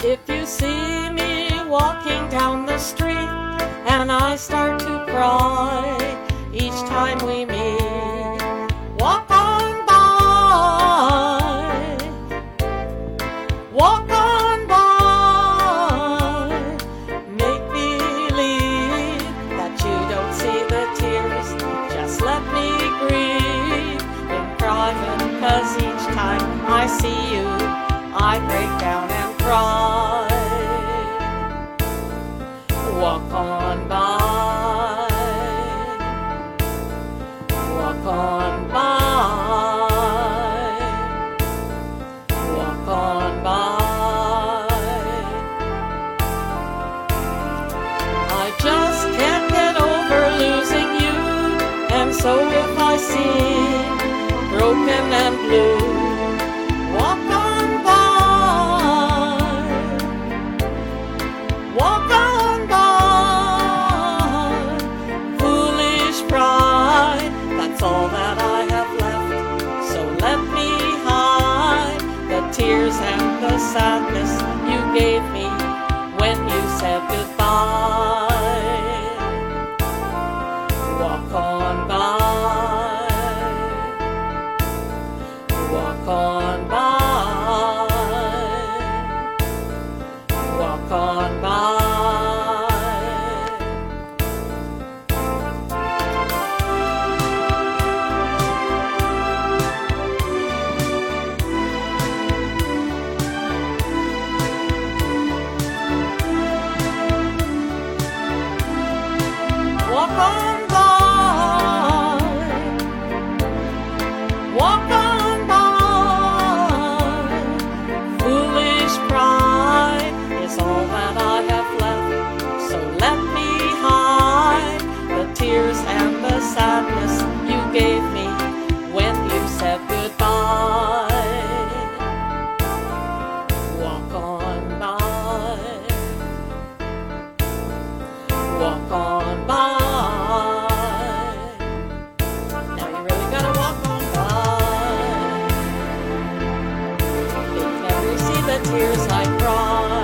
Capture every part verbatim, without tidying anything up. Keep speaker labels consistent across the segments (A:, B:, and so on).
A: If you see me walking down the street and I start to cry each time we meet, walk on by, walk on by, make believe that you don't see the tears, just let me grieve in private, 'cause each time I see you I break down and cry. Walk on by, walk on by, walk on by. I just can't get over losing you, and so if I seem broken and blue, walk on. Walk on by, foolish pride, that's all that I have left. So let me hide the tears and the sadness you gave me when you said goodbye. Walk on by, walk on by, walk on by. Walk on by, walk on by, foolish pride is all that I have left, so let me hide the tears and the sadness you gave me when you said goodbye. Walk on by, walk on by. Now you really gotta walk on by. You can never see the tears I cry.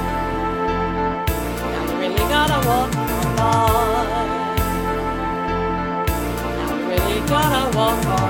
A: Now you really gotta walk on by. Now you really gotta walk on